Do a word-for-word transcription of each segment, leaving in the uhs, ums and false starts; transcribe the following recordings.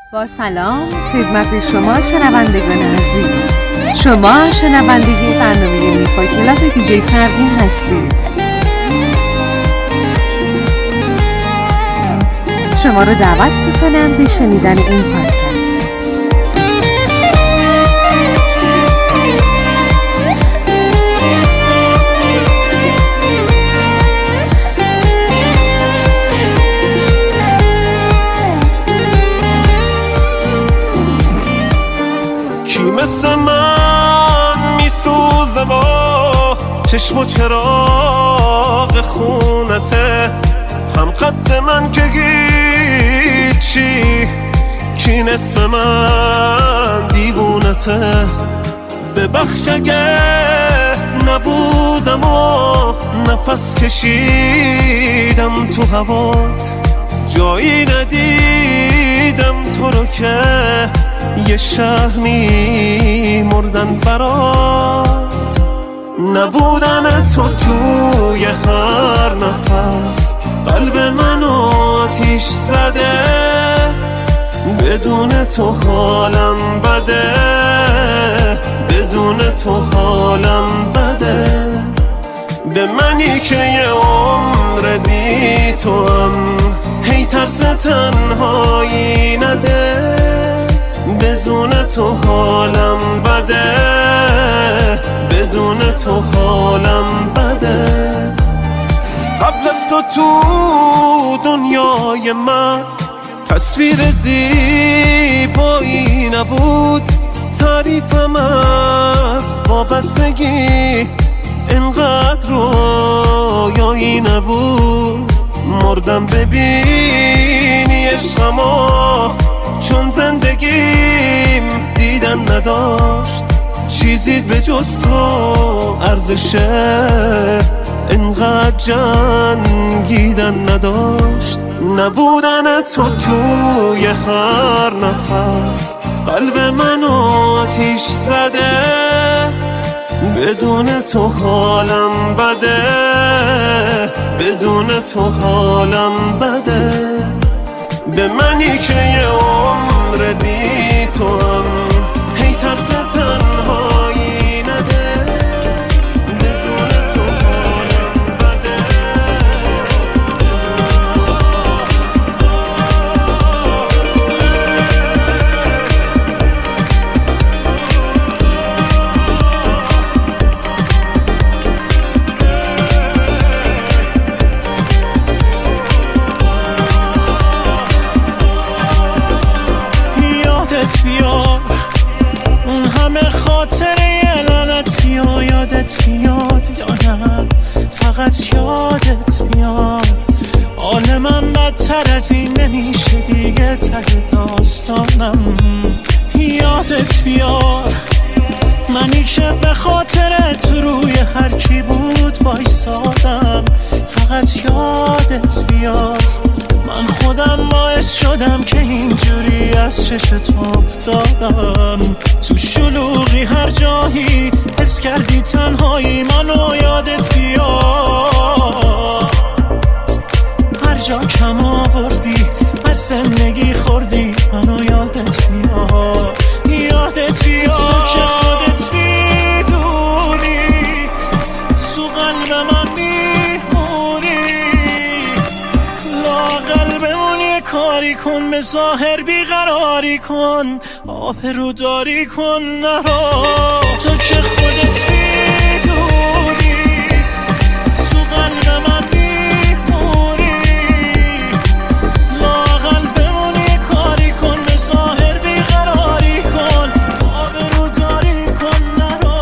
با سلام خدمت شما شنوندگان عزیز. شما شنونده برنامه میفای کلاب دیجی فردین هستید. شما رو دعوت میکنم به شنیدن این پادکست. مثل من میسوزه با چشم و چراغ خونته، هم قد من که هیچی، کی نصف من دیوونته. ببخش اگه نبودم و نفس کشیدم تو هوات، جایی ندیدم تو رو که یه شهر می مردن برات. نبودن تو توی هر نفس قلب منو آتیش زده، بدون تو حالم بده، بدون تو حالم بده. به منی که یه عمر بی تو هم هی ترس تنهایی نده، بدون تو حالم بده، بدون تو حالم بده. قبل از تو تو دنیای من تصویر زیبایی نبود، تعریفم از وابستگی انقدر رویایی نبود. مردم ببینی عشقمو، چون زندگیم دیدن نداشت، چیزی به جز تو ارزشه انقدر جنگیدن نداشت. نبودن تو توی هر نفس قلب منو آتیش زده، بدون تو حالم بده، بدون تو حالم بده. به منی که یه عمر بی تو هم هی ترس تنهایی نده، بدون تو حالم بده. یادت بیار اون همه خاطره لعنتی و یادت بیاد یا نه فقط یادت بیاد. حال من بدتر از این نمیشه دیگه، ته داستانم. یادت بیار منی که به خاطر تو روی هر کی بود وایسادم، فقط یادت بیار من خودم باعث شدم که اینجوری از چشت افتادم. تو شلوغی هر جایی حس کردی تنهایی منو، یادت بیار هر جا کم آوردی از زندگی خوردی منو، یادت بیار یادت بیار که خودت میدونی تو قلب من میمونی. لااقل بمونی کاری کن، به ظاهر بیقراری کن، آبرو داری کن نرا. تو که خودت میدونی تو قلب من میمونی. لااقل بمونی کاری کن، به ظاهر بیقراری کن، آبرو داری کن نرا.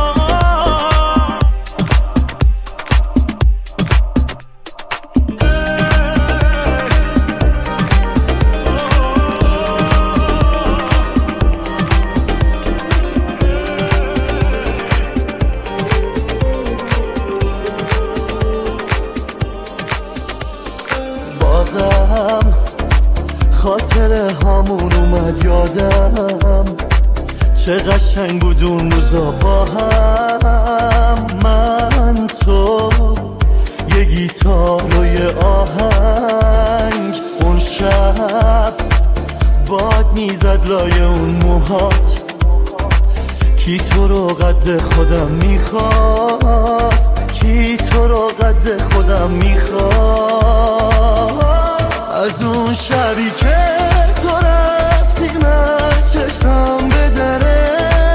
خاطره هامون اومد یادم، چه قشنگ بود اون روزا با هم. من تو یه گیتار و یه آهنگ، اون شب باد میزد لای اون موهات، کی تو رو قد خودم میخواست، کی تو رو قد خودم میخواست. از اون شبی که تو رفتی من چشم به دره،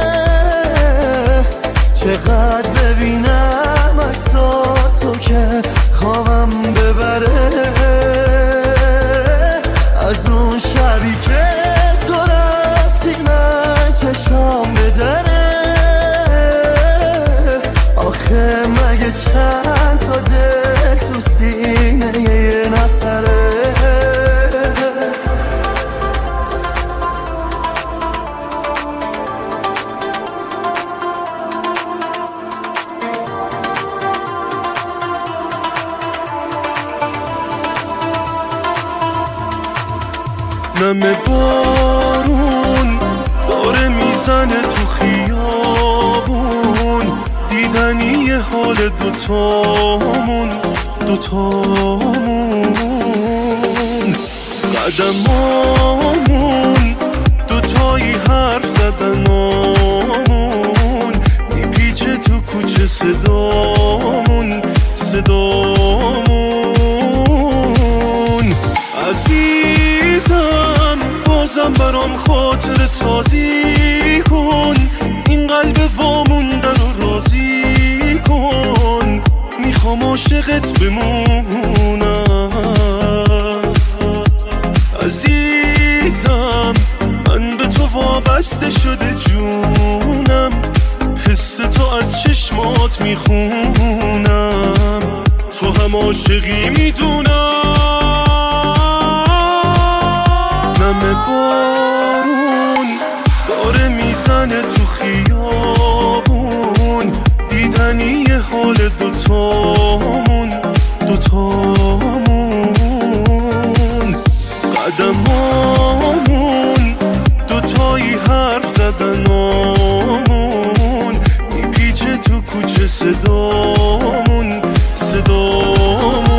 چقدر ببینم عکساتو که خوابم ببره. از اون شبی که تو رفتی من چشم به دره، آخه مگه چند تا دل تو سینه یه نفره. نم بارون داره میزنه تو خیابون، دیدنی حال دوتامون دوتامون. قدمامون دوتایی حرف زدنامون، میپیچه تو کوچه صدامون صدامون. عزیزم بازم برام خاطر سازی کن، این قلب وامونده رو راضی کن. میخوام عاشقت بمونم عزیزم، من به تو وابسته شده جونم، حس تو از چشمات میخونم، تو هم عاشقی میدونم. نم بارون داره میزنه تو خیابون، دیدنی حال دوتامون دوتامون. قدمامون دوتایی حرف زدنامون، میپیچه تو کوچه صدامون صدامون.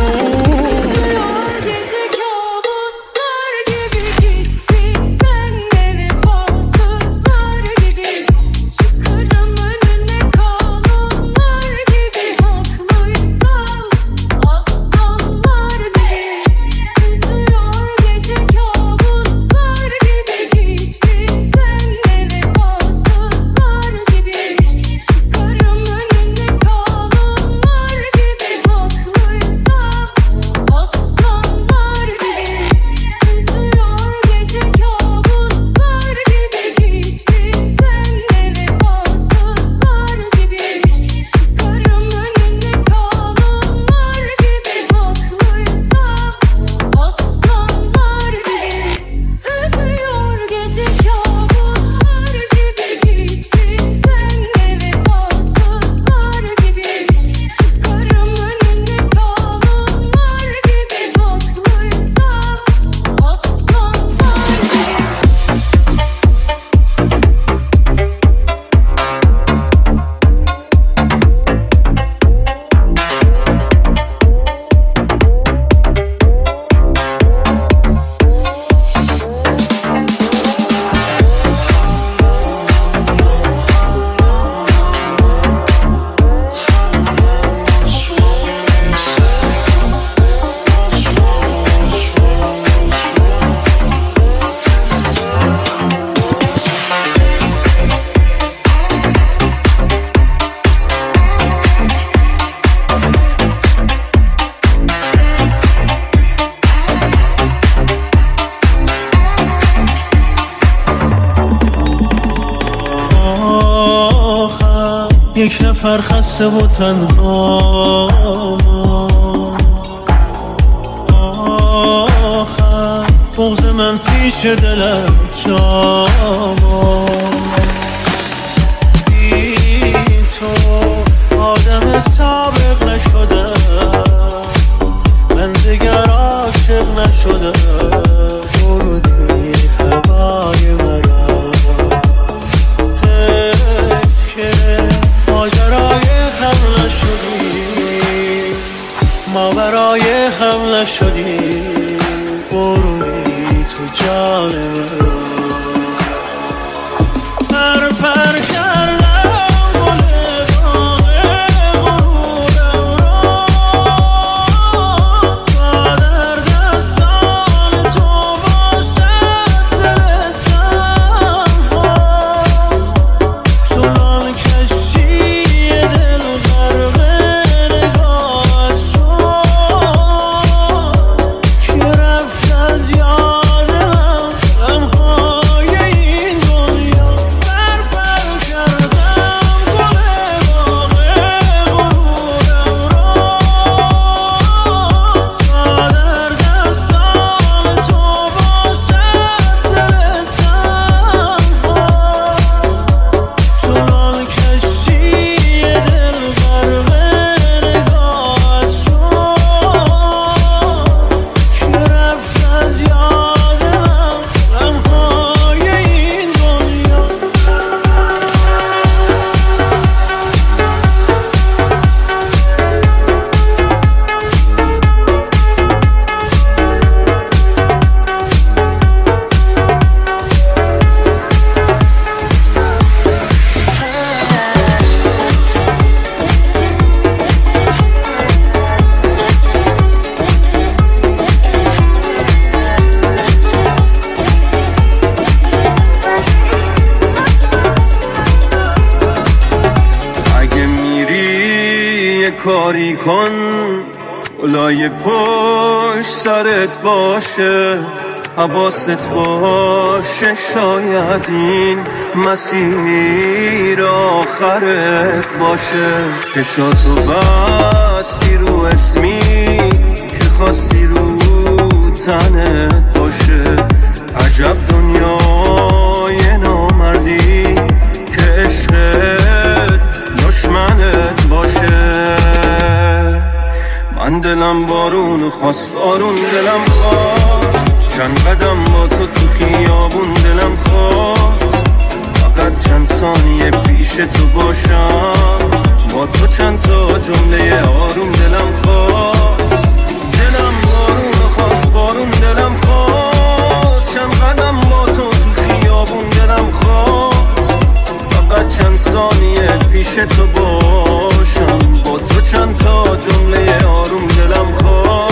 یک نفر خسته و تنها، آخر بغض من پیش دلت جاما. بی تو آدم سابق نشدم، من دیگر عاشق نشدم. بردی هوای مرا، حیف که ماجرای هم نشدی، ما برای هم نشدی. برونی تو جان من پر پر کردم گل باغ غرورم را تا در دستان تو باشد دل تنها چنان کشتی دل غرق نگاهت شد که رفت از یاد من غمهای این دنیا پر پر کردم گل باغ غرورم را تا در دستان تو باشد دل تنها چنان کشتی دل غرق نگاهت شد که رفت از یاد من غمهای این دنیا اگه میری یه کاری کن اولای پشت سرت باشه حواست باشه شاید این مسیر آخرت باشه چشاتو بستی رو اسمی که خواستی رو تنت باشه عجب دنیای نامردی که عشقت دشمنت باشه من دلم بارون خواست بارون دلم خواست چند قدم با تو تو خیابون دلم خواست فقط چند ثانیه پیش تو باشم با تو چند تا جمله آروم دلم خواست دلم بارون خواست بارون دلم خواست چند قدم با تو تو خیابون دلم خواست فقط چند ثانیه پیش تو باشم با تو چند تا جمله آروم دلم خواست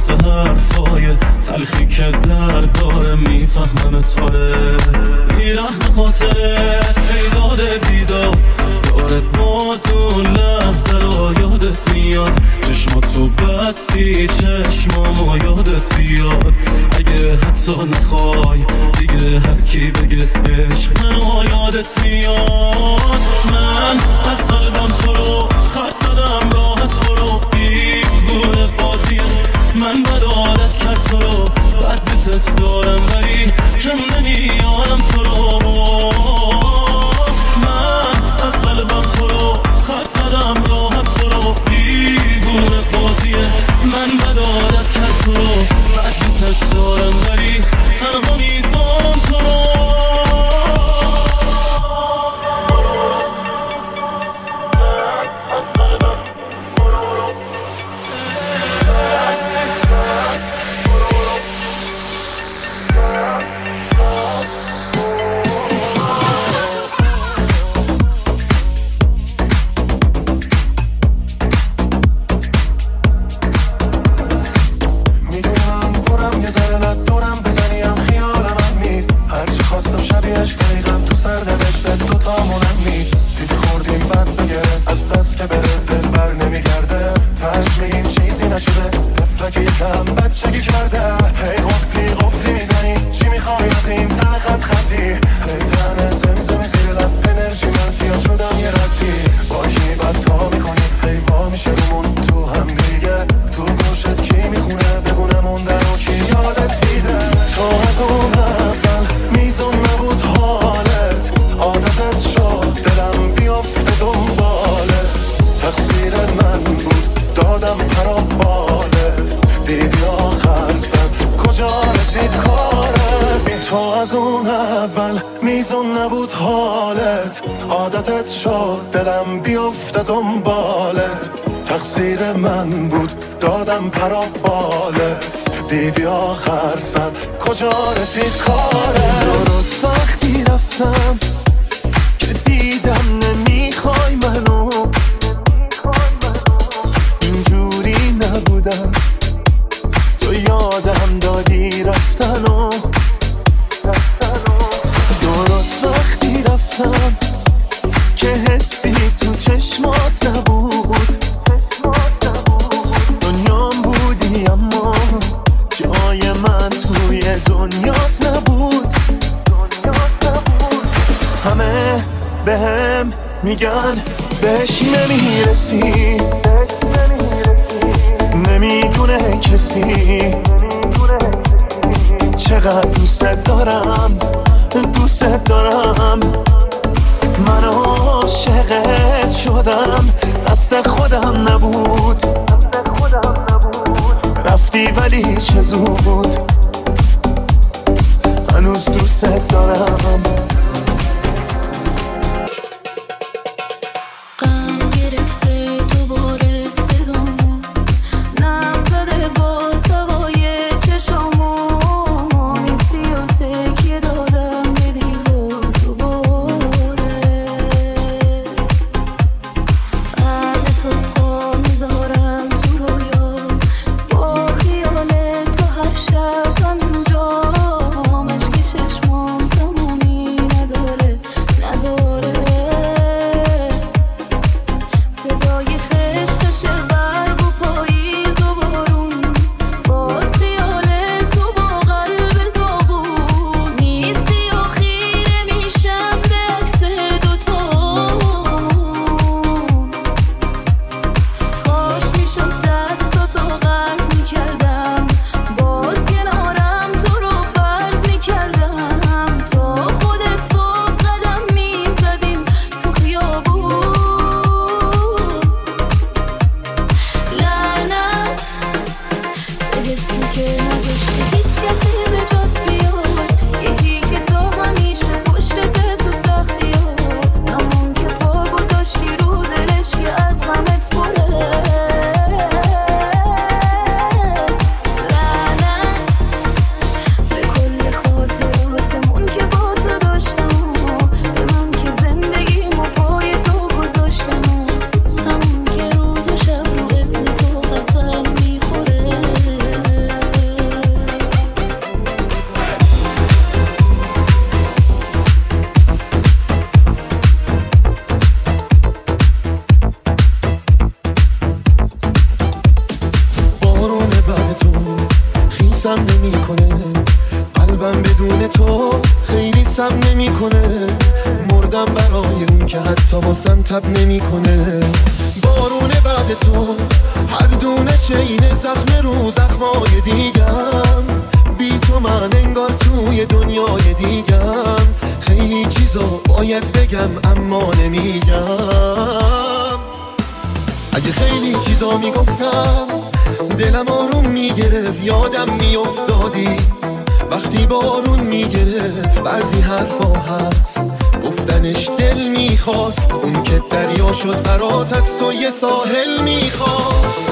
واسه حرفای تلخی که درد داره میفهمم طوره میرم به خاطره ایداد بیدار داره باز اون لحظه رو یادت میاد چشماتو بستی چشمامو یادت بیاد اگه حتی نخوای دیگه هر کی بگه عشق منو یادت میاد من از قلبم تو رو خط زدم راحت برو دیوونه بازیه من بد عادت کرد تو رو بد دوست دارم ولی کم نمیارم تو رو من از قلبم تو رو خط زدم راحت برو دیوونه بازیه من بد عادت کرد تو رو بد دوست دارم ولی تنها میذارم تو رو عادتت شد دلم بیفته دنبالت تقصیر من بود دادم پرا بالت دیدی آخر سر کجا رسید کارت درست وقتی رفتم که دیدم نمیخوای منو اینجوری نبودم تو یادم دادی رفتنو درست وقتی رفتم که حسی تو چشمات نبود دنیام بودی اما جای من توی دنیات نبود همه بهم میگن بهش نمیرسی نمیدونه کسی چقدر دوست دارم دوست دارم من عاشقت شدم قصد خودم نبود رفتی ولی چه زود هنوز دوست دارم شب همینجا مشک چشمام تمومی سم نمی کنه، قلبم بدون تو خیلی سم نمی کنه، مردم برای اون که حتی واسم تب نمی کنه. بارون بعد تو هر دونه چین زخم رو زخمای دیگم، بی تو من انگار توی دنیای دیگم. خیلی چیزا باید بگم اما نمیگم. اگه خیلی چیزا میگفتم دلم آروم میگرفت، یادم میافتادی وقتی بارون میگرفت. بعضی حرفا هست گفتنش دل میخواست، اون که دریا شد برات از تو یه ساحل میخواست.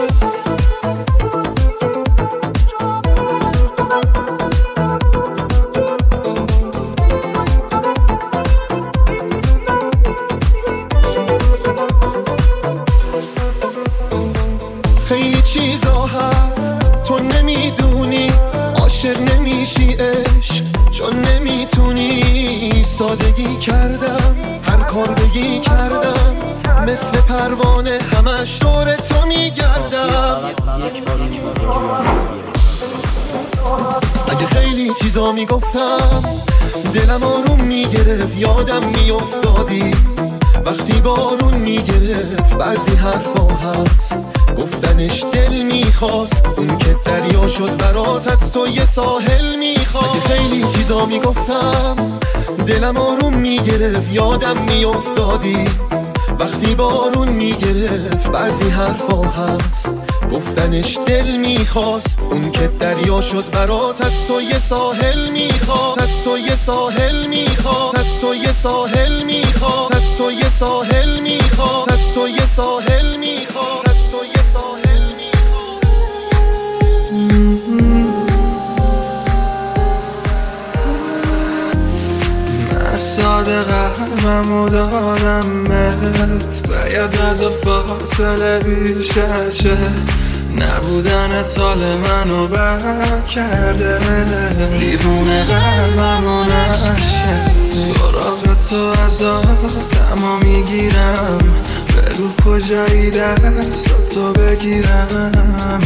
خیلی چیزا هست تو نمیدونی، عاشق نمیشی عشق چون نمیتونی. سادگی کردم هر کار بگی کردم، مثل پروانه همش دور تو میگردم. اگه خیلی چیزا میگفتم دلم آروم میگرفت، یادم میافتادی وقتی بارون میگرفت. بعضی حرفا هست گفتنش دل میخواست، اون که دریا شد برات از تو یه ساحل میخواست. اگه خیلی چیزا میگفتم دلم آروم میگرفت، یادم میافتادی وقتی بارون میگرفت. بعضی حرفا هست گفتنش دل میخواست، اون که دریا شد برات از تو یه ساحل میخواست. از تو یه ساحل میخواست، از تو یه ساحل میخواست، از تو یه ساحل میخواست، از تو یه ساحل میخواست، از تو یه ساحل من ساده قلبمو دادم بهت، باید از فاصله بیششه. نبودنت حال منو بد کرده، دیوونه قلبمو نشه. سراغ تو از آدمو میگیرم، بگو کجایی دستاتو بگیرم.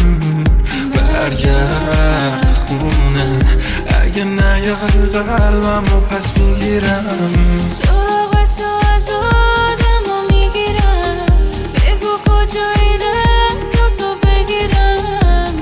برگرد خونه اگه نیای قلبمو پس میگیرم. سراغ تو از آدمو میگیرم، بگو کجایی دستاتو بگیرم.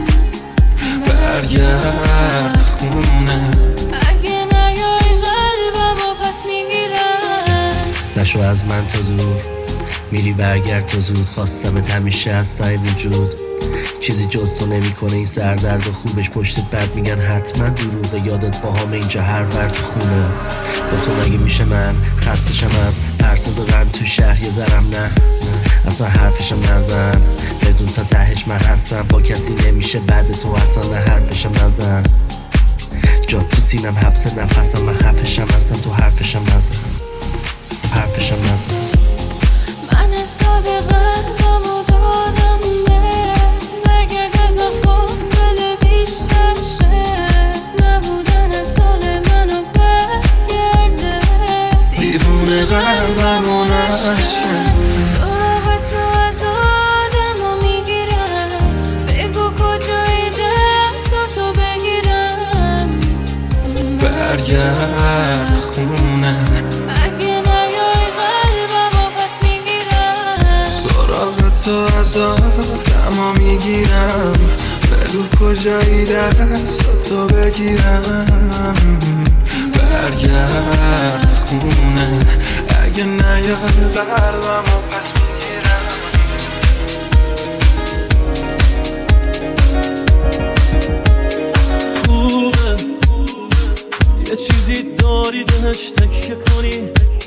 برگرد خونه اگه نیای قلبمو پس میگیرم. نشو از من تو دور، میری برگرد تو زود. خواستمت همیشه از تای وجود، چیزی جز تو نمی کنه این سردرد و خوبش. پشتت برد میگن حتما دروغه، یادت با همه اینجا هر ور تو خونه. با تو مگه میشه من خستشم از پرساز غم تو شهر یه ذرم نه. اصلا حرفشم نزن، بدون تا تهش من هستم. با کسی نمیشه بعد تو اصلا نه حرفشم نزن. جا تو سینم حبس نفسم، من خفشم اصلا تو حرفشم نزن، حرفشم نزن. من استاده قلبمو دادم بهت، برگرد از فاصله بیشتر شه. نبودن از حال منو بد کرده، دیوونه قلبمو نشه. سراغ تو از آدمو میگیرم، بگو کجایی دستاتو بگیرم. برگرد خونه اگه نیای قلبمو پس میگیرم. سراغ تو از آدمو میگیرم، بگو کجایی دستاتو بگیرم. برگرد خونه اگه نیای قلبمو پس میگیرم. خوبه یه چیزی داری بهش تکیه کنی،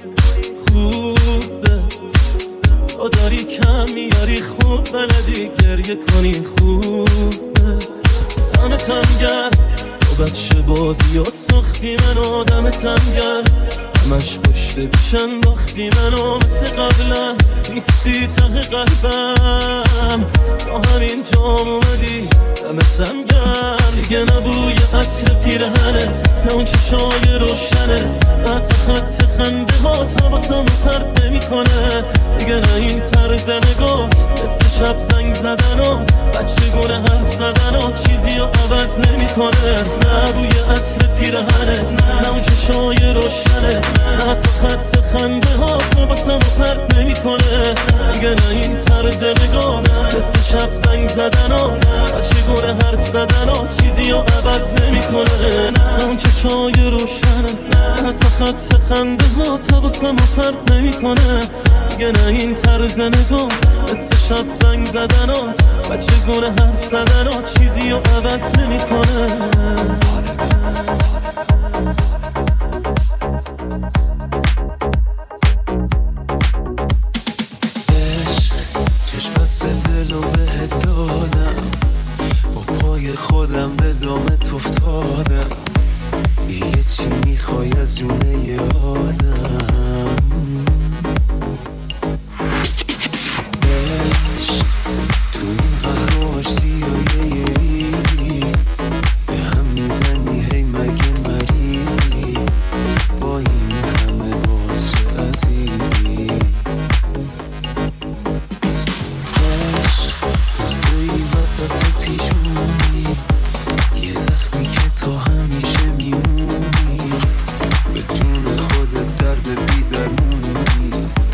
خوبه تو داری کم میاری، خوب بلدی گریه کنی. خوبه دمتم گرم تو بچه بازیات ساختی منو، دمتم گرم همش پشت پیش انداختی منو مثل قبلا نیستی ته قلبم تا همین جام اومدی دمتم گرم دیگه نبوی عطر پیرهنت نه اون چشای روشنت حتی خط خنده هات حواسم پرد نمی کنه دیگه نه این طرز نگات مثل شب زنگ زدنات بچه گونه حرف زدنات چیزی رو عوض نمی کنه نه بوی عطر پیرهنت نه اون چشای روشنت نه حتی خط خنده هات حواسم پرد نمی کنه دیگه نه این طرز نگات مثل شب زنگ زدنات بچه گونه حرف زدنات چیزی رو عوض نمی کنه نه اون چشای روشنت نه حتی خط خنده هات حواسم پرد نمی کنه دیگه نه این طرز نگات مثل شب زنگ زدنات بچه گونه حرف زدنات چیزی رو عوض نمی کنه چشم بسته دل و بهت دادم با پای خودم به دامت افتادم دیگه چی میخوای از جونه ی آدم عشق تو این قهر آشتی و یه ریزی به هم میزنی هی مگه مریضی با این همه باز چه عزیزی وسط پیشونی یه زخمی که تو همیشه میمونی به جون خودت درد بیدرمونی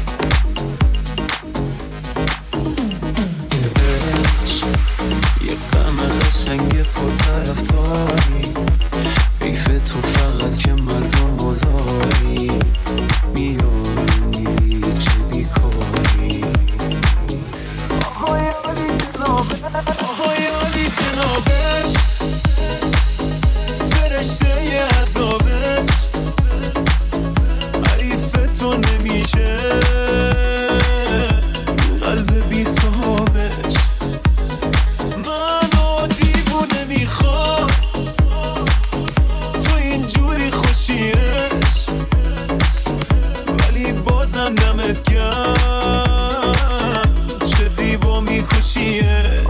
عشق یه غم قشنگ پرطرفداری حیف تو فقط که مردم گذاری میای میری چه بیکاری آهای عالی جنابش فرشته ی عذابش حریف تو نمیشه قلب بی صاحبش منو دیوونه میخواد تو اینجوری خوشیش ولی بازم دمت گرم چه زیبا میکشیش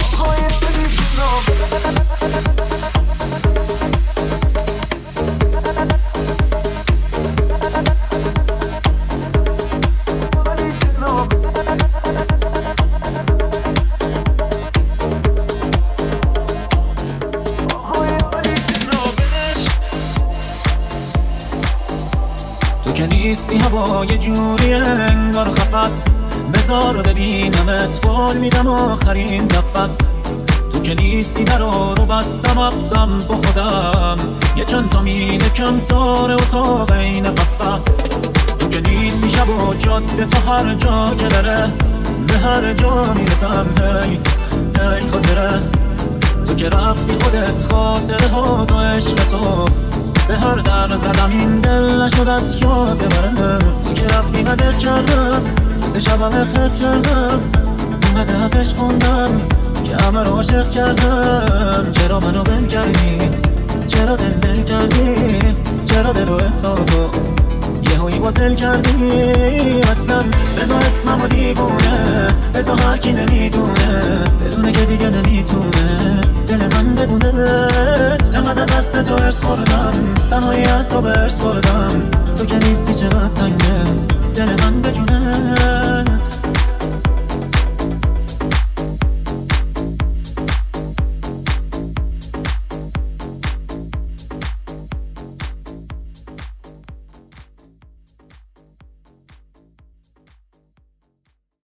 تو که نیستی هوا یه جوری انگار خفص بذار رو ببینمت قول میدم آخرین نفس تو که نیستی درا رو بستم ابزم با خودم یه چند تا مینه کم داره اتاق این قفص تو که نیستی شب و جاده تا هر جا که داره به هر جا میرسم هی هی خاطره تو که رفتی خودت خاطره ها و عشق تو به هر در زدم این دل نشد از یاد ببره تو که رفتی ندر کردم سه شبم خف کردم اومده ازش خوندم که همه رو عاشق کردم چرا منو بل کردی چرا دل دل کردی چرا دل و احساسو یه هایی باطل کردی اصلا بزا اسمم و دیوونه بزا هر کی نمیدونه بدونه که دیگه نمیتونه دل من بدونت انقدر از دست تو ارس بردم تنهایی از تو برس بردم تو که نیستی چقدر تنگه دل من بجونه